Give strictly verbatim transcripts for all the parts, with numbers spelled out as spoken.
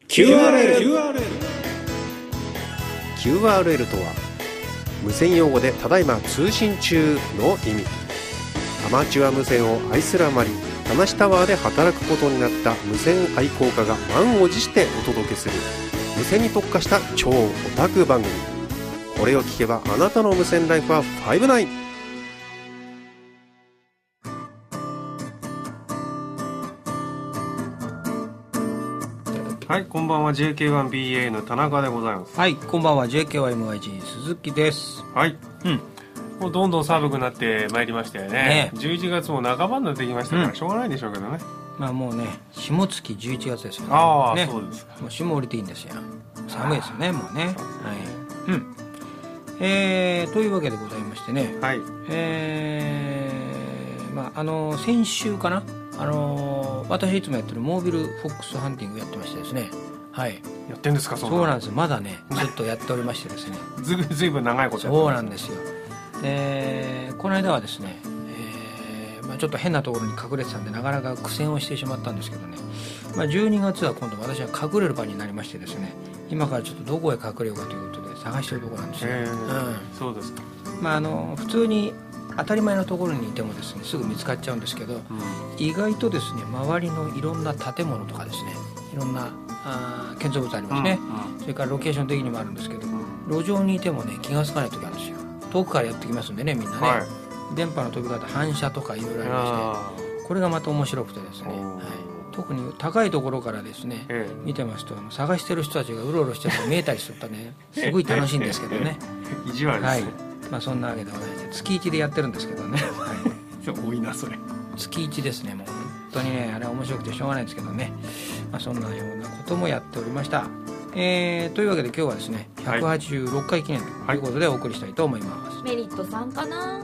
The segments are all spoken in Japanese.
キューアールエルキューアールエル キューアールエル とは無線用語でただいま通信中の意味。アマチュア無線を愛するあまり田無タワーで働くことになった無線愛好家が満を持してお届けする無線に特化した超オタク番組。これを聞けばあなたの無線ライフはファイブナイン。はい、こんばんは ジェイケーワンビーエー の田中でございます。 はい、こんばんは ジェイケーワンエムアイジー 鈴木です。 はい、うん、もうどんどん寒くなってまいりましたよね。ね、じゅういちがつも半ばになってきましたから、うん、しょうがないでしょうけどね。 まあもうね、霜月じゅういちがつですよね。 ああ、 ね、 そうですか。 もう霜降りていいんですよ。寒いですよね、もうね。はい。うん。えー、というわけでございましてね。 はい。 えー、まああの先週かな。あのー、私いつもやってるモービルフォックスハンティングやってましてですね。はい。 やってんですか。そうそうなんですよ。まだねずっとやっておりましてですね。 ずずいぶん長いことやってます。 そうなんですよ。でこの間はですね、えーまあ、ちょっと変なところに隠れてたんでなかなか苦戦をしてしまったんですけどね、まあ、じゅうにがつは今度私は隠れる場になりましてですね、今からちょっとどこへ隠れようかということで探してるところなんですよ。 へー、 うん、 そうですか。 まああの普通に当たり前のところにいてもですねすぐ見つかっちゃうんですけど、うん、意外とですね周りのいろんな建物とかですねいろんなあ建造物ありますね、うんうん、それからロケーション的にもあるんですけど、うん、路上にいてもね気が付かない時あるんですよ。遠くからやってきますんでねみんなね、はい、電波の飛び方反射とかいろいろありましてこれがまた面白くてですね、はい、特に高いところからですね、ええ、見てますとあの探してる人たちがうろうろしてるのが見えたりするとねすごい楽しいんですけどね意地悪ですね、 はい、まあそんなわけでございまして月いちでやってるんですけどね、はい、 多いなそれ。 月いちですね。もう本当にねあれは面白くてしょうがないんですけどね、まあ、そんなようなこともやっておりました。えー、というわけで今日はですねひゃくはちじゅうろっかい記念ということでお送りしたいと思います、はい、 メリットさんかな。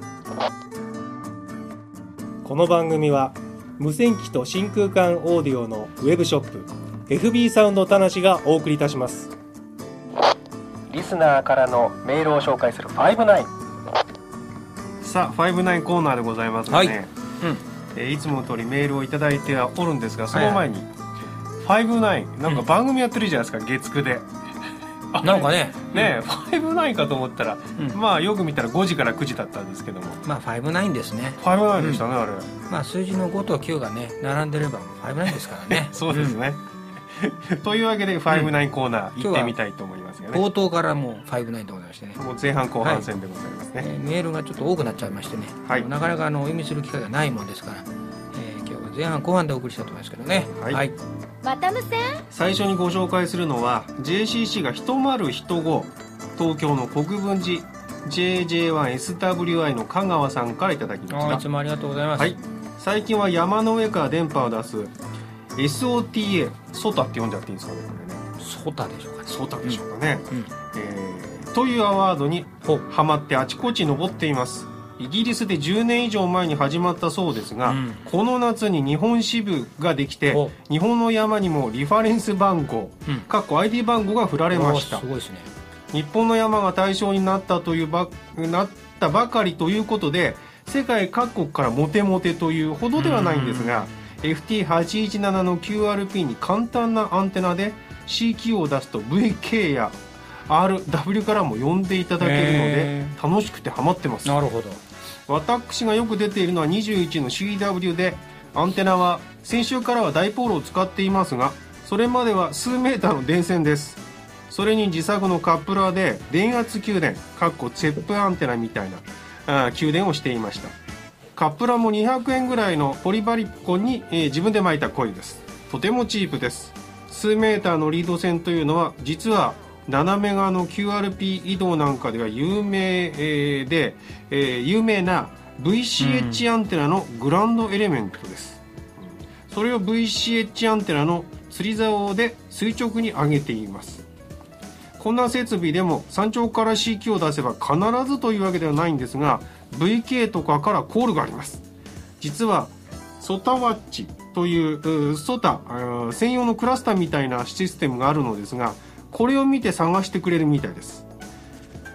この番組は無線機と真空管オーディオのウェブショップ エフビー サウンド田無がお送りいたします。 リスナーからのメールを紹介するファイブナイン。さあファイブナインコーナーでございますので、ね、はい、うん、えー、いつもの通りメールをいただいてはおるんですが、その前に、はい、ファイブナインなんか番組やってるじゃないですか、うん、月くでなんかねね、うん、ファイブナインかと思ったら、うん、まあよく見たらごじからくじだったんですけども、 まあファイブナインですね。 ファイブナインでしたね、うん、あれ。 まあ数字のごときゅうがね並んでればファイブナインですからねそうですね、うん、というわけでファイブナインコーナー行ってみたいと思いますがね、 冒頭からもうファイブナインでございましてね、 もう前半後半戦でございますね、はい、 えー、メールがちょっと多くなっちゃいましてね、はい、なかなかあのお読みする機会がないもんですから、えー、今日は前半後半でお送りしたいと思いますけどね。はい、はい、 また無線。 最初にご紹介するのは ジェイシーシー がいちまるいちご東京の国分寺 ジェイジェイワンエスダブリューアイ の香川さんからいただきました。 いつもありがとうございます、はい、 最近は山の上から電波を出す エスオーティーエー ソタって呼んじゃっていいんですかね、これね。 ソタでしょうかね。 ソタでしょうかね、うんうん、えー、というアワードにハマってあちこち登っています。イギリスでじゅうねん以上前に始まったそうですが、うん、この夏に日本支部ができて日本の山にもリファレンス番号、うん、かっこ アイディー 番号が振られました。 すごいですね。 日本の山が対象になったというばなったばかりということで世界各国からモテモテというほどではないんですが、 エフティーはちいちなな の キューアールピー に簡単なアンテナで シーキュー を出すと ブイケー や アールダブリュー からも呼んでいただけるので楽しくてハマってます。 なるほど。 私がよく出ているのはにじゅういちの シーダブリュー でアンテナは先週からはダイポールを使っていますがそれまでは数メーターの電線です。それに自作のカップラーで電圧給電かっこチェップアンテナみたいなあ給電をしていました。カップラーもにひゃくえんぐらいのポリバリコンに、えー、自分で巻いたコイルです。とてもチープです。数メーターのリード線というのは実はななメガの キューアールピー 移動なんかでは有名、えー、で、えー、有名な ブイシーエイチ アンテナのグラウンドエレメントです、うん、それを ブイシーエイチ アンテナの吊り竿で垂直に上げています。こんな設備でも山頂から シーキュー を出せば必ずというわけではないんですが ブイケー とかからコールがあります。実はソタワッチというソタ専用のクラスターみたいなシステムがあるのですがこれを見て探してくれるみたいです。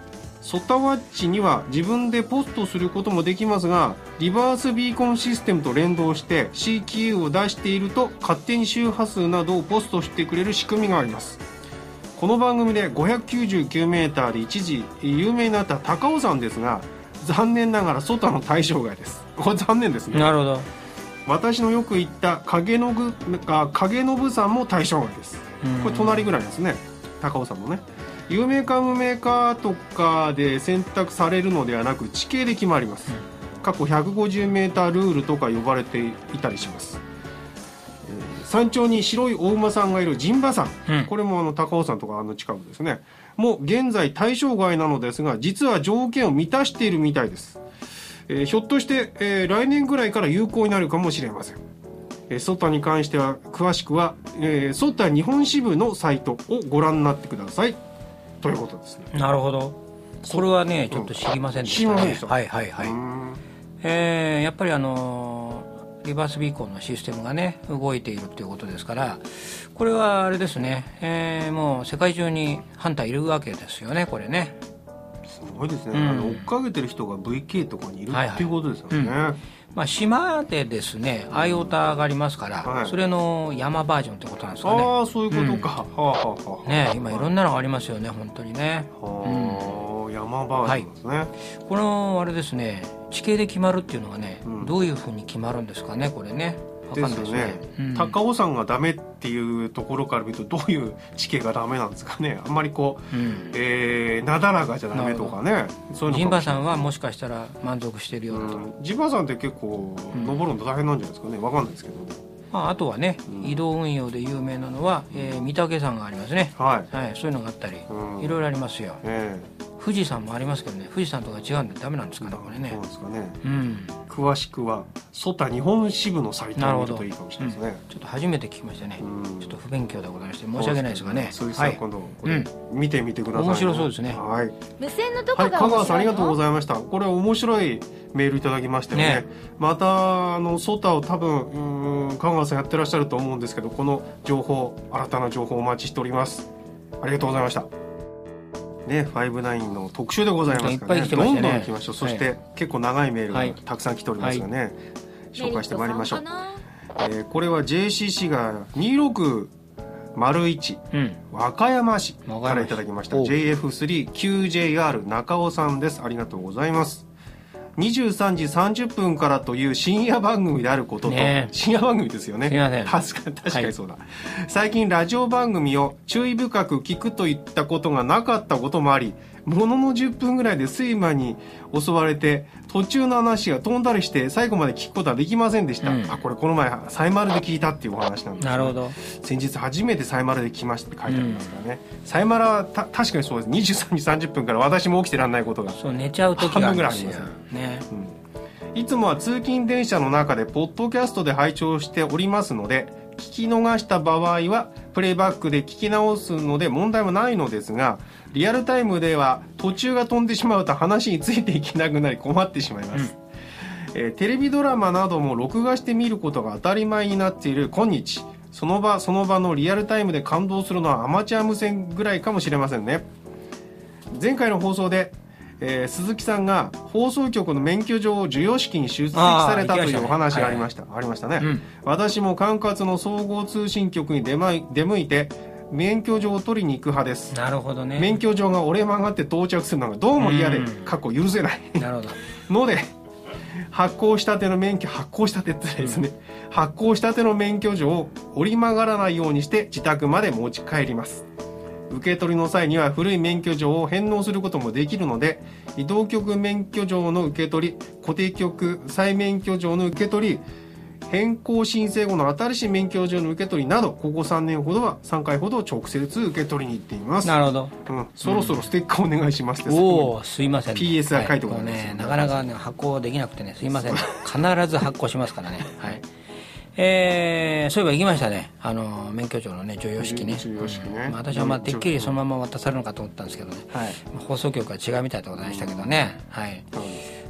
ソタワッチには自分でポストすることもできますが、リバースビーコンシステムと連動して シーキュー を出していると勝手に周波数などをポストしてくれる仕組みがあります。この番組で ごひゃくきゅうじゅうきゅうメーター で一時有名になった高尾山ですが、残念ながらソタの対象外です。これ残念ですね。 なるほど。 私のよく行った影信影信山も対象外です。これ隣ぐらいですね、高尾山のね。有名か無名かとかで選択されるのではなく、地形で決まります。過去 ひゃくごじゅうメーター ルールとか呼ばれていたりします。えー、山頂に白いお馬さんがいる陣馬山、うん、これもあの高尾山とかあの近くですね、もう現在対象外なのですが、実は条件を満たしているみたいです。えー、ひょっとして、えー、来年ぐらいから有効になるかもしれません。えー、ソタに関しては詳しくは、えー、ソタ日本支部のサイトをご覧になってくださいということですね。 なるほど。これはねちょっと知りませんでしたね。知りませんでした。はいはいはい。えー、やっぱりあのー、リバースビーコンのシステムがね動いているということですから、これはあれですね、えー、もう世界中にハンターいるわけですよね、これね。 すごいですね、うん、あの追っかけてる人が ブイケー とかにいる、はいはい、っていうことですよね、うん、 まあ、島でですねアイオタがありますから、はい、それの山バージョンってことなんですかね。 ああ、そういうことか、うん、はあはあはあ、 ね、今いろんなのがありますよね、本当にね。 はあ、うん、山バージョンですね、はい、 このあれですね、地形で決まるっていうのがね、うん、どういうふうに決まるんですかね、これね。 ですよね、うん、高尾山がダメっていうところから見ると、どういう地形がダメなんですかね。あんまりこう、うん、えー、なだらかじゃダメとかね。そういうの陣馬山はもしかしたら満足してるようだと。 陣馬山って結構登るの大変なんじゃないですかね、分かんないですけど、 まあ、あとはね、うん、移動運用で有名なのは、えー、御嶽山がありますね、はいはい、そういうのがあったり、うん、いろいろありますよ、えー、富士山もありますけどね、富士山とか違うんでダメなんですかね、これね。 そうですかね、うん、詳しくはソタ日本支部のサイトを見るといいかもしれないですね、 うん、ちょっと初めて聞きましたね、うん、ちょっと不勉強でございまして申し訳ないですがね。 そういう人は今度これ見てみてください、ね、 面白そうですね、 はい、無線のとこが面白いの、はい、 香川さんありがとうございました。これは面白いメールいただきましたよね。ね、またあのソタを多分うん香川さんやってらっしゃると思うんですけど、この情報、新たな情報をお待ちしております。ありがとうございましたね。ファイブナインの特集でございますからね、いっぱい来てましたね、どんどん来ましょう。そして、はい、結構長いメールがたくさん来ておりますがね、はい、紹介してまいりましょう。えー、これは ジェーシーシー がにろくまるいち、うん、和歌山市からいただきました。 ジェイエフスリーキュージェイアール 中尾さんです。ありがとうございます。にじゅうさんじさんじゅっぷんからという深夜番組であることと、ね、深夜番組ですよね。 すいません。 確かに、確かにそうだ、はい、最近ラジオ番組を注意深く聞くといったことがなかったこともあり、もののじゅっぷんぐらいで睡魔に襲われて途中の話が飛んだりして最後まで聞くことはできませんでした、うん、あ、これこの前サイマルで聞いたっていうお話なんです、ね、 なるほど。 先日初めてサイマルで聞きましたって書いてありますからね、うん、サイマルはた確かにそうです。にじゅうさんじさんじゅっぷんから私も起きてらんないことがそう寝ちゃう時があるんですよね、 うん、いつもは通勤電車の中でポッドキャストで拝聴しておりますので、聞き逃した場合はプレイバックで聞き直すので問題はないのですが、リアルタイムでは途中が飛んでしまうと話についていけなくなり困ってしまいます、うんえー、テレビドラマなども録画して見ることが当たり前になっている今日、その場その場のリアルタイムで感動するのはアマチュア無線ぐらいかもしれませんね。前回の放送でえー、鈴木さんが放送局の免許状を授与式に出席されたというお話がありました。ありましたね、うん、私も管轄の総合通信局に出向いて免許状を取りに行く派です。 なるほどね。 免許状が折れ曲がって到着するのがどうも嫌で、過去許せないなるほどので、発行したての免許発行したてってですね、うん、発行したての免許状を折り曲がらないようにして自宅まで持ち帰ります。受け取りの際には古い免許状を返納することもできるので、移動局免許状の受け取り、固定局再免許状の受け取り、変更申請後の新しい免許状の受け取りなど、ここさんねんほどはさんかいほど直接受け取りに行っています。 なるほど、 うん、そろそろステッカーお願いしますって、 うん、おお、すいません、ね、 ピーエス が書いております、 はい、ね、なかなか、ね、発行できなくてね、すいません、必ず発行しますからねはい、えー、そういえば行きましたね、あの免許証のね授与式ね。 授与式ね、 うん、私はまあてっきりそのまま渡されるのかと思ったんですけどね、はい、放送局は違うみたいでございましたけどね、はい、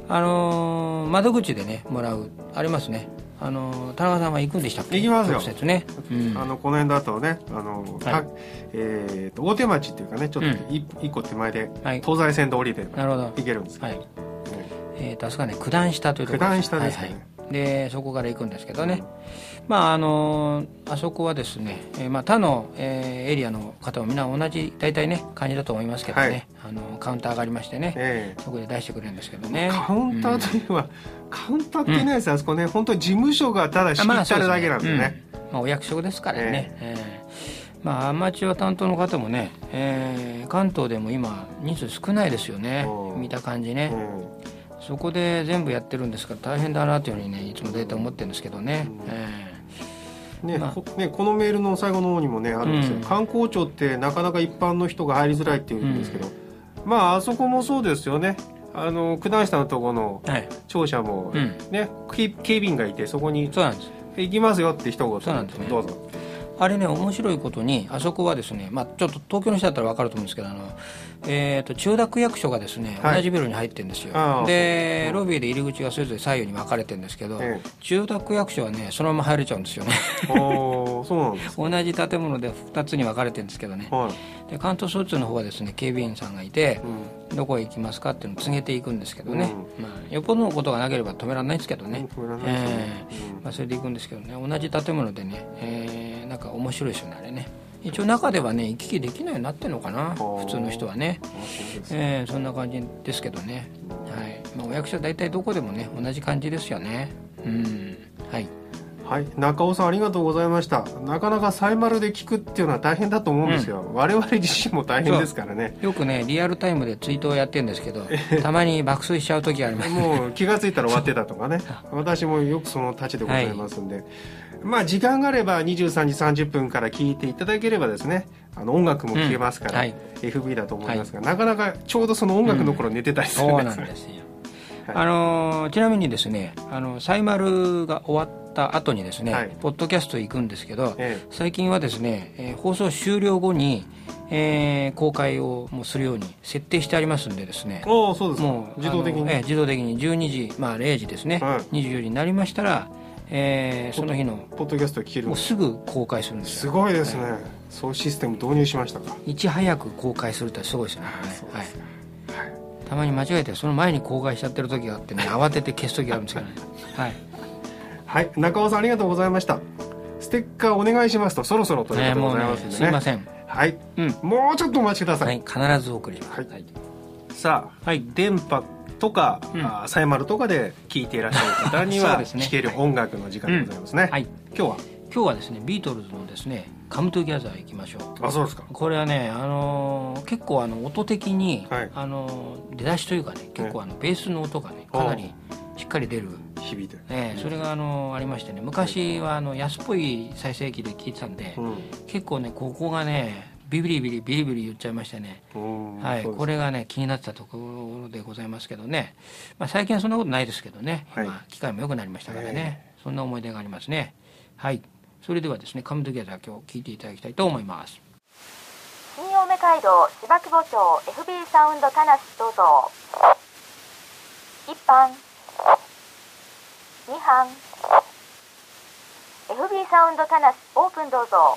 あのー、窓口でねもらうありますね。あの田中さんは行くんでしたっけ？ 行きますよ直接ね、うん、 あのこの辺だとね、あの、はいえー、と大手町っていうかねちょっと一、うん、個手前で、はい、東西線で降りて行けるんですけど、はいねえー、とあそこはね九段下というところ九段下ですね、はいはい、 でそこから行くんですけどね、うん、まああのあそこはですね、えーまあ、他の、えー、エリアの方もみんな同じ大体ね感じだと思いますけどね、はい、あのカウンターがありましてね、えー、そこで出してくれるんですけどね。 カウンターというのは、うん、カウンターってないですよ、うん、あそこね本当に事務所がただ仕切ってあるだけなんでね、まあねうんまあ、お役所ですからね、えーえーまあ、アマチュア担当の方もね、えー、関東でも今人数少ないですよね、見た感じね、うん、そこで全部やってるんですから大変だなというふうにねいつもデータ思ってるんですけどね、うんえーねまあこね、このメールの最後の方にもねあるんですよ、うん、観光庁ってなかなか一般の人が入りづらいっていうんですけど、うん、まああそこもそうですよね。あの九段下のところの庁舎も、ねはい、警備員がいてそこにそうなんです行きますよって一言そうなんです、ね、 どうぞ。 あれね面白いことにあそこはですね、まあ、ちょっと東京の人だったら分かると思うんですけどあの、えー、と千代田区役所がですね、はい、同じビルに入ってるんですよ。でロビーで入り口がそれぞれ左右に分かれてるんですけど、ええ、千代田区役所はねそのまま入れちゃうんですよねおそうなんですか。 同じ建物でふたつに分かれてるんですけどね、はい、で関東交通の方はですね警備員さんがいて、うん、どこへ行きますかっていうのを告げていくんですけどね、うんまあ、よっぽどのことがなければ止められないんですけどね、うんえーまあ、それで行くんですけどね同じ建物でね、えー、なんか面白いですよねあれね。一応中ではね行き来できないようになってるのかな普通の人はね、えー、そんな感じですけどね、はいまあ、お役所は大体どこでもね同じ感じですよね。うんはいはい、中尾さんありがとうございました。なかなかサイマルで聞くっていうのは大変だと思うんですよ、うん、我々自身も大変ですからね。 よくねリアルタイムでツイートをやってるんですけどたまに爆睡しちゃう時あります、ね、 もう気がついたら終わってたとかね私もよくそのたちでございますんで、はい、まあ時間があればにじゅうさんじさんじゅっぷんから聞いていただければですねあの音楽も聴けますから、うんはい、エフビー だと思いますが、はい、なかなかちょうどその音楽の頃寝てたりするんです、うん、そうなんですよ、はい、あのちなみにですねあのサイマルが終わった後にですね、はい、ポッドキャスト行くんですけど、ええ、最近はですね、えー、放送終了後に、えー、公開をもうするように設定してありますんでですね。 おそうですか。もう自動的に、 えー、自動的にじゅうにじ、まあ、れいじですね、はい、にじゅうよじになりましたら、えー、その日のポッドキャスト聞けるもうすぐ公開するんですよ。 すごいですね、はい、そういうシステム導入しましたか。 いち早く公開するってすごいですよね。はいはい、たまに間違えてその前に公開しちゃってる時があってね慌てて消す時があるんですけどねはいはい、中尾さんありがとうございました。ステッカーお願いしますとそろそろということでございますんで ね, ねすいません、 はい、うん、もうちょっとお待ちください、 はい、必ずお送りします、はい、 さあ、はい、電波とか、うん、あサイマルとかで聴いていらっしゃる方には聴、ね、ける音楽の時間でございますね、うんはい、今日は今日はですねビートルズのですねカムトゥギャザー行きましょう。 あそうですか。 これはね、あのー、結構あの音的に、はいあのー、出だしというかね結構あのベースの音がねかなりしっかり出る響いてる、 えー、それがあのありましてね昔はあの安っぽい再生機で聴いてたんで、うん、結構ねここがねビリビリビリビリ言っちゃいましてね、はい、これがね気になってたところでございますけどね、まあ、最近はそんなことないですけどね、はいまあ、機械も良くなりましたからね、そんな思い出がありますね。はい、それではですねカムトゥギャザー今日聴いていただきたいと思います。 新青梅街道芝久保町 エフビー サウンド田無どうぞ。いっばんにばん エフビー サウンド田無オープンどうぞ。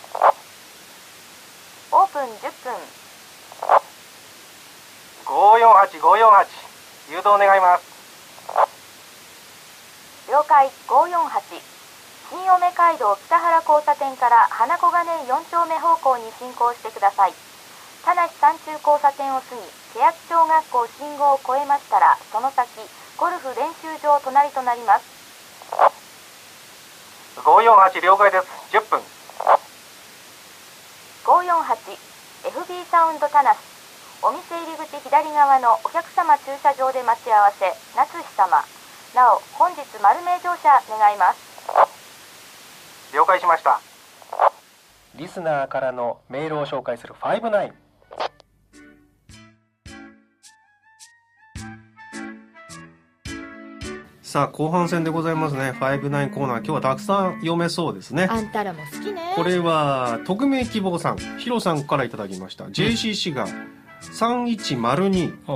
オープンじゅっぷん。 ごーよんはちごーよんはち誘導願います。 了解。ごーよんはち新青梅街道北原交差点から花小金井よん丁目方向に進行してください。田無山中交差点を過ぎ欅小学校信号を越えましたらその先ゴルフ練習場隣となります。 ごーよんはち了解です。じゅっぷん。 ごーよんはち エフビー サウンド田無お店入り口左側のお客様駐車場で待ち合わせ夏日様。なお本日丸名乗車願います。 了解しました。リスナーからのメールを紹介するファイブナイン。さあ後半戦でございますね。ファイブナインコーナー今日はたくさん読めそうですね。 あんたらも好きね。 これは匿名希望さんヒロさんからいただきました、うん、ジェイシーシー がさんいちまるに、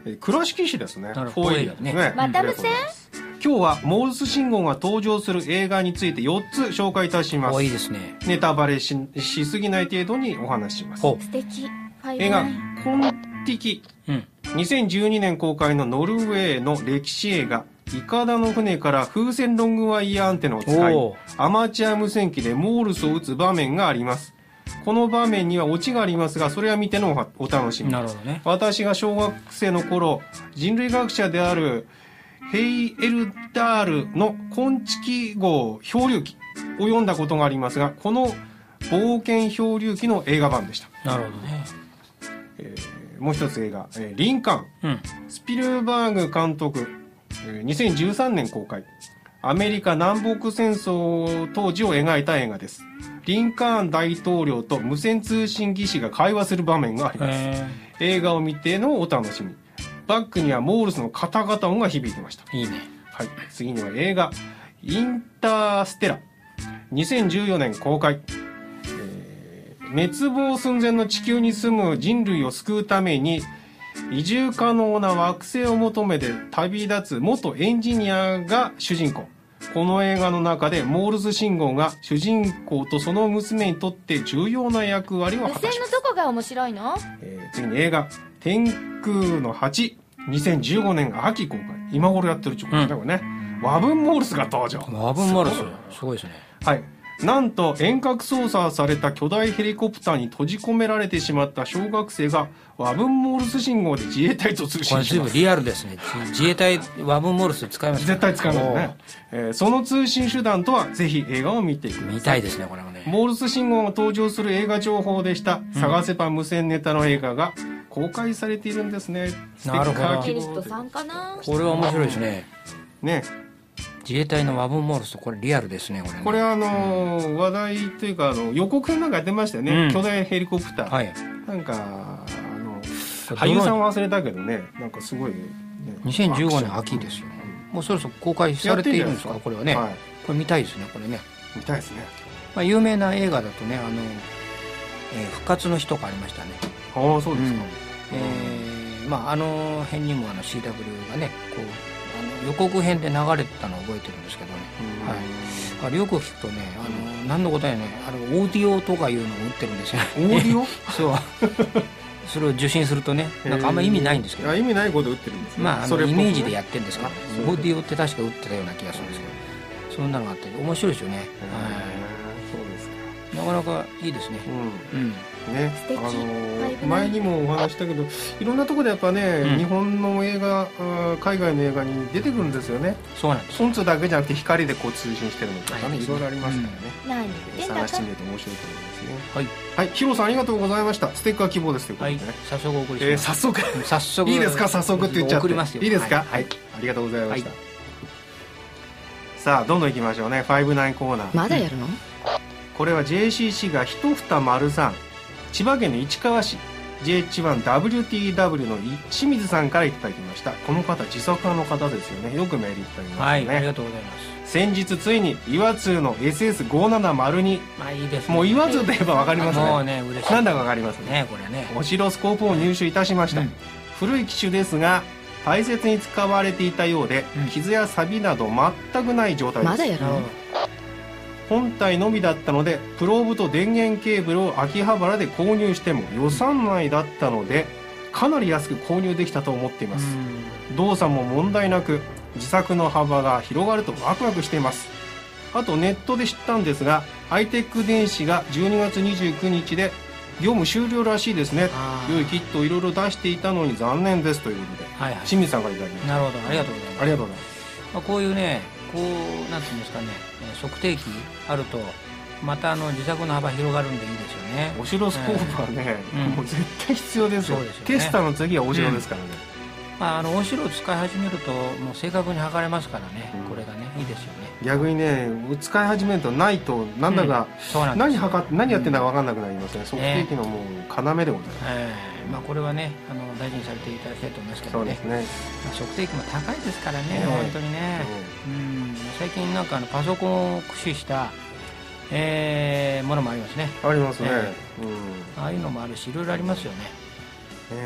えー倉敷市ですね。 なるほどフォーエリアですね。 また無線。 今日はモールス信号が登場する映画についてよっつ紹介いたします。 おいいですね。 ネタバレ し, しすぎない程度にお話しします。 ほ素敵。 映画「コンティキ」 う。うん。 にせんじゅうにねん公開のノルウェーの歴史映画。イカダの船から風船ロングワイヤーアンテナを使いおーアマチュア無線機でモールスを打つ場面があります。この場面にはオチがありますが、それは見てのお楽しみ。 なるほどね。 私が小学生の頃、人類学者であるヘイエルダールのコンチキ号漂流記を読んだことがありますが、この冒険漂流記の映画版でした。 なるほどね。 えーもう一つ映画、えーリンカーン。 うん。 スピルバーグ監督、えーにせんじゅうさんねん公開。アメリカ南北戦争当時を描いた映画です。リンカーン大統領と無線通信技師が会話する場面があります。 え映画を見てのお楽しみ。バックにはモールスのカタカタ音が響いてました。 ー、いいね。 はい。次には映画、インターステラ。にせんじゅうよねん公開。えー滅亡寸前の地球に住む人類を救うために、移住可能な惑星を求めて旅立つ元エンジニアが主人公。この映画の中でモールス信号が主人公とその娘にとって重要な役割を無線果たします。 のどこが面白いの？ えー次に映画、天空の蜂。にせんじゅうごねん秋公開。今頃やってるってことですね、これね。ワブンモールスが登場。 ワブンモールス。すごいですね。 はい。なんと遠隔操作された巨大ヘリコプターに閉じ込められてしまった小学生がワブンモールス信号で自衛隊と通こ信します。 れ随分リアルですね。自衛隊ワブンモールス使いますか？ 絶対使いますね。えーその通信手段とはぜひ映画を見てください。 見たいですね、これもね。 モールス信号が登場する映画情報でした。探せば無線ネタの映画が公開されているんですね。 なるほどステッカー希キリスト望でさんかな？ これは面白いですね。 ね。 自衛隊のワブンモールスとこれリアルですね、これね。 これあのー話題というかあの予告編なんかやってましたよね、 うん巨大ヘリコプター、 はい。 なんかあのこれ俳優さんは忘れたけどね、なんかすごい、ね、 にせんじゅうごねん秋ですよ。もうそろそろ公開されているんですか、 やってこれはね。 はい、 これ見たいですね、これね。 見たいですね。 まあ、有名な映画だとね、あの、えー復活の日とかありましたね。 ああそうですか、 えーまああの辺にもあの シーダブリュー がね、こうあの予告編で流れてたのを覚えてるんですけどね。 うんはい。あれよく聞くとね、あの何のことやね、あれオーディオとかいうのを売ってるんですよ。 オーディオそう。それを受信するとね、なんかあんま意味ないんですけどいや。意味ないこと打ってるんですね。 まあ、あそれっぽくねのイメージでやってるんですけど、 あそうオーディオって確か売ってたような気がするんですけど、そんなのがあって面白いですよね。 へーそうですか。 はい、なかなかいいですね。 うんうん。 ね、 素敵あのーはい前にもお話したけどいろんなところでやっぱね、 うん日本の映画あー海外の映画に出てくるんですよね。 そうなんです。 本通だけじゃなくて光でこう通信してるのとかね、 はいいろいろありますからね、 何言ってんだか探してみると面白いと思いますね。 はい。 はい、ヒロさんありがとうございました。ステッカー希望ですということはいでね、。 早速お送りしえーます。 早速早速。 いいですか、早速って言っちゃって送りますよ。 いいですか、 ははいい、ありがとうございました、 はいさあどんどんいきましょうね。ファイブナインコーナー、 まだやるの？ これは ジェイシーシー がひとふたまるさん、千葉県の市川市 ジェイエイチワンダブリューティーダブリュー の清水さんからいただきました。この方自作家の方ですよね。よくメールいただきまはい、 したね、 ありがとうございます。 先日ついに岩通の エスエスごーななまるに、 まあいいですね。 もう岩通といえばわかりますもうね。 ね、嬉しい。 なんだかわかりますね。 ね、これね。 オシロスコープを入手いたしました、 うん古い機種ですが大切に使われていたようで、 うん傷や錆など全くない状態です。 まだやるの？ 本体のみだったのでプローブと電源ケーブルを秋葉原で購入しても予算内だったのでかなり安く購入できたと思っています、動作も問題なく自作の幅が広がるとワクワクしています。あとネットで知ったんですがハイテック電子がじゅうにがつにじゅうくにちで業務終了らしいですね。 あー良いキットをいろいろ出していたのに残念ですということではいはい。 清水さんからいただきましなるほど、ありがとうございます。 た。ありがとうございます。 まあ、こういうね、こう、なんていうんですかね、えー測定器あると、またあの自作の幅広がるんでいいですよね。 オシロスコープはね、 うんもう絶対必要ですよ。 そうですよねテスターの次はオシロですからね、 まあ、あの、お城を使い始めると、もう正確に測れますからね、 うんこれがね、いいですよね。 逆にね使い始めるとないとなんだか、 そうなんです。 何測って何やってんだか分かんなくなりますね。測定器のもう要でございます、 えーまあ、これはね、あの大事にされていただきたいと思いますけどね。 そうですね、 まあ、測定器も高いですからね、 ね本当にね。うん、最近なんかあのパソコンを駆使した、えーものもありますね。 うんありますね、 えうんああいうのもあるし、いろいろありますよね。 ね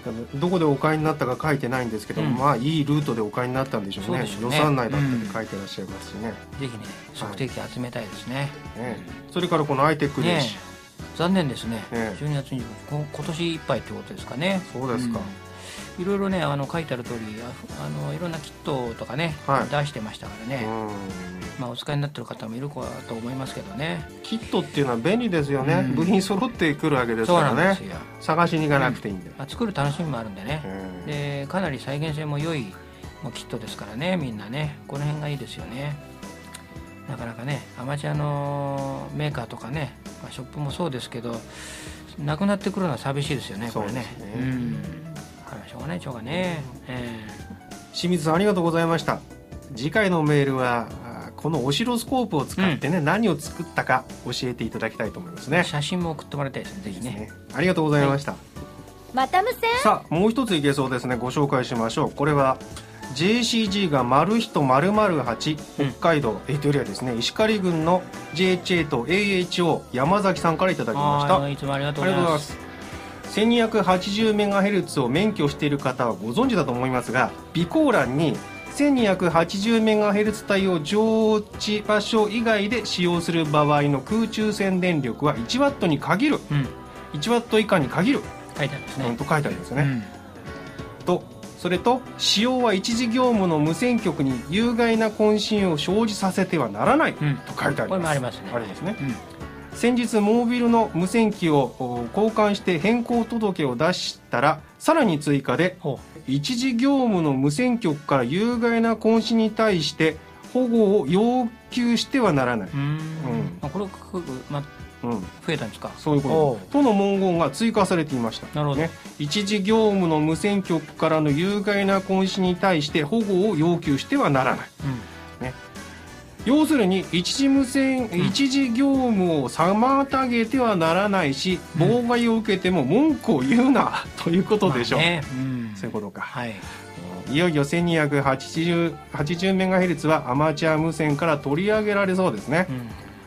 どこでお買いになったか書いてないんですけど、うん、まあいいルートでお買いになったんでしょう ね, うね予算内だったって書いてらっしゃいますしね、 うん、ぜひね測定器集めたいですね、 はいね、それからこのアイテック電子、 ね、残念ですね、ねじゅうにがつにじゅうごにち今年いっぱいってことですかね。 そうですか、 うん、いろいろねあの書いてある通りあのいろんなキットとかね、はい、出してましたからね、うんまあ、お使いになってる方もいるかと思いますけどね。 キットっていうのは便利ですよね、うん、部品揃ってくるわけですからね。探しに行かなくていいんで、うんまあ、 作る楽しみもあるんでね、でかなり再現性も良いもうキットですからね。みんなねこの辺がいいですよね。なかなかねアマチュアのメーカーとかね、まあ、ショップもそうですけどなくなってくるのは寂しいですよねこれね。うん、しょうがないしょうがね、えー、清水さんありがとうございました。次回のメールはこのオシロスコープを使ってね、うん、何を作ったか教えていただきたいと思いますね。 写真も送ってもらいたいですねぜひ ね, ねありがとうございました、はい、 また無線。 さあもう一ついけそうですね。ご紹介しましょう。これは ジェーシージー がマルヒとマルマルはち北海道、うん、えー、というよりはですね石狩郡の ジェイエイチエー と エーエイチオー 山崎さんからいただきました。 いつもありがとうございます。 せんにひゃくはちじゅうメガヘルツ を免許している方はご存知だと思いますが、備考欄にせんにひゃくはちじゅうメガヘルツ 帯を常地場所以外で使用する場合の空中線電力はいちワットに限る、うん、いちワット以下に限る書いてありますね。 と書いてありますよね、うん、とそれと使用は一時業務の無線局に有害な渾身を生じさせてはならない、うん、と書いてあります。 これもありますね。 ありますね、うん先日モービルの無線機を交換して変更届を出したらさらに追加で一時業務の無線局から有害な渾身に対して保護を要求してはならない。うん、うん、 あこれ、まうん、増えたんですか。 そういうこととの文言が追加されていました。 なるほど、 ね、一時業務の無線局からの有害な渾身に対して保護を要求してはならない、うんね要するに一時無線、うん、一時業務を妨げてはならないし、うん、妨害を受けても文句を言うなということでしょう、まあねうん、そういうことか、はい、いよいよせんにひゃくはちじゅうメガヘルツ はアマチュア無線から取り上げられそうですね、うん、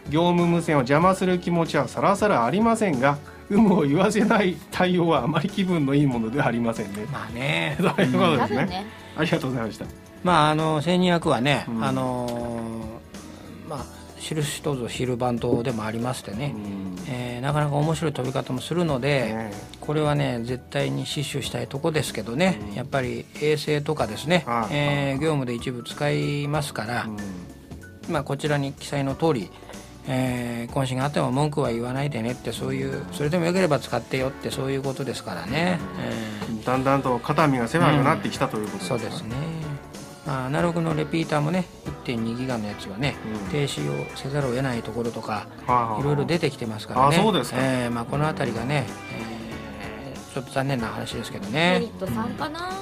業務無線を邪魔する気持ちはさらさらありませんが有無を言わせない対応はあまり気分のいいものではありませんね。 まあねそういうことですね、うん、ねありがとうございました。 まああのせんにひゃくはね、うん、あのまあ、知る人ぞ知るバンドでもありましてね、うんえー、なかなか面白い飛び方もするので、ね、これはね絶対に死守したいとこですけどね、うん、やっぱり衛星とかですね、えー、業務で一部使いますから、うんまあ、こちらに記載の通り、えー、渾身があっても文句は言わないでねってそういうそれでもよければ使ってよってそういうことですからね、 うんえー、だんだんと肩身が狭くなってきたということですか、 うん、そうですね。まあ、アナログのレピーターもね いってんにギガのやつはね、うん、停止をせざるを得ないところとか、はあ、いろいろ出てきてますからね。 あそうですか、 えーまあ、この辺りがね、えー、ちょっと残念な話ですけどね。 メリットさんかな、はい、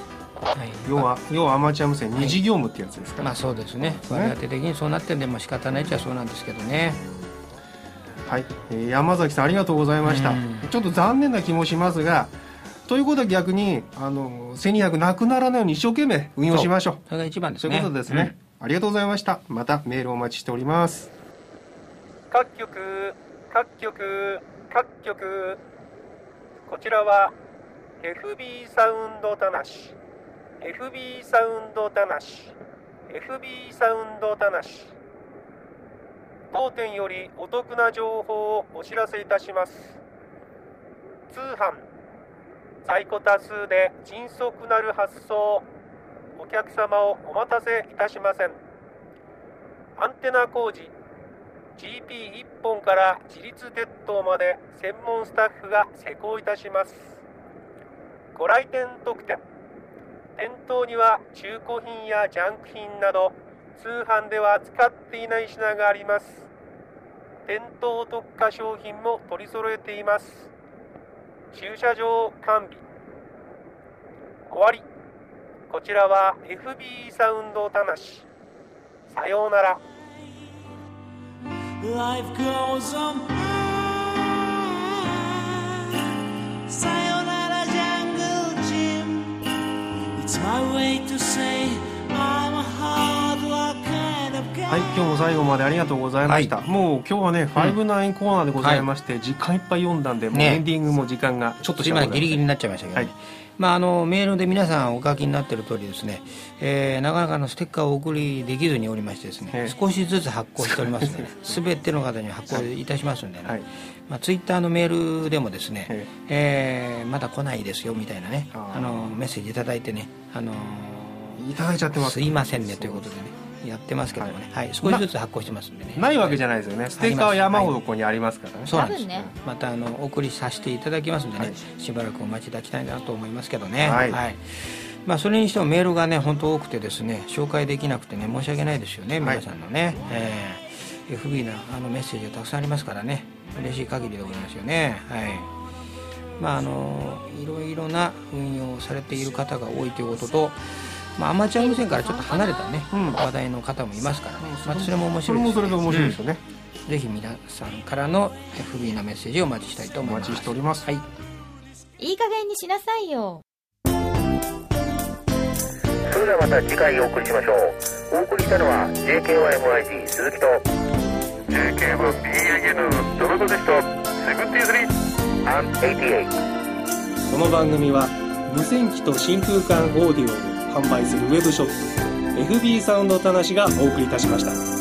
要は要はアマチュア無線二次業務ってやつですか、 はい、まあそうですね。割り当て的にそうなってんでも仕方ないっちゃそうなんですけどね。 はい、えー、山崎さんありがとうございました、うん、ちょっと残念な気もしますがということは逆にあのせんにひゃくなくならないように一生懸命運用しましょう。 それが一番ですね。 そういうことですね、うん、ありがとうございました。またメールをお待ちしております。各局各局各局こちらは エフビー サウンドたなし エフビー サウンドたなし エフビー サウンドたなし当店よりお得な情報をお知らせいたします。通販在庫多数で迅速なる発送、お客様をお待たせいたしません。アンテナ工事 ジーピーいっ 本から自立鉄塔まで専門スタッフが施工いたします。ご来店特典、店頭には中古品やジャンク品など通販では扱っていない品があります。店頭特化商品も取り揃えています。駐車場完備終わり。こちらは エフビー サウンドたなし。さようなら。 Life goes on. さよなら Jungle Gym. It's my way to say I'm a hard work kind of guy. はい、今日も最後までありがとうございました、はい、もう今日はねファイブナインコーナーでございまして、うん、時間いっぱい読んだんで、もうエンディングも時間がちょっとしか今ギリギリになっちゃいましたけど、ね、はい、まあ、あのメールで皆さんお書きになっている通りですね、えー、なかなかのステッカーをお送りできずにおりましてですね、えー、少しずつ発行しておりますので、ね、全ての方に発行いたしますんでね、はい、まあ、ツイッターのメールでもですね、えーえー、まだ来ないですよみたいなね、あのメッセージいただいてね、あのいただいちゃってます、 すいませんねということでねやってますけどもね、はい、はい、少しずつ発行してますんでね。 ないわけじゃないですよね。ステッカーは山ほどここにありますからね。はい、 そうなんです、ね、またあのお送りさせていただきますんでね、はい、しばらくお待ちいただきたいなと思いますけどね。はい、はい、まあ、それにしてもメールがね本当多くてですね、紹介できなくてね申し訳ないですよね、皆さんのね、はい、えー、エフビー なあのメッセージがたくさんありますからね、嬉しい限りでございますよね。はい、まああのいろいろな運用をされている方が多いということと、まあ、アマチュア無線からちょっと離れたね、うん、話題の方もいますからね、まあ、それも面白いです、ね、 それもそれで面白いですよね、 うん、ぜひ皆さんからの エフビー なメッセージをお待ちしたいと思います。 お待ちしております、 はい、 いい加減にしなさいよ。 それではまた次回お送りしましょう。お送りしたのは ジェーケーワイエムアイジー 鈴木と ジェーケーワンビーエヌエヌ ドロドでした。セブンティースリー and エイティエイト。 この番組は無線機と真空管オーディオを販売するウェブショップ エフビー サウンドたなしがお送りいたしました。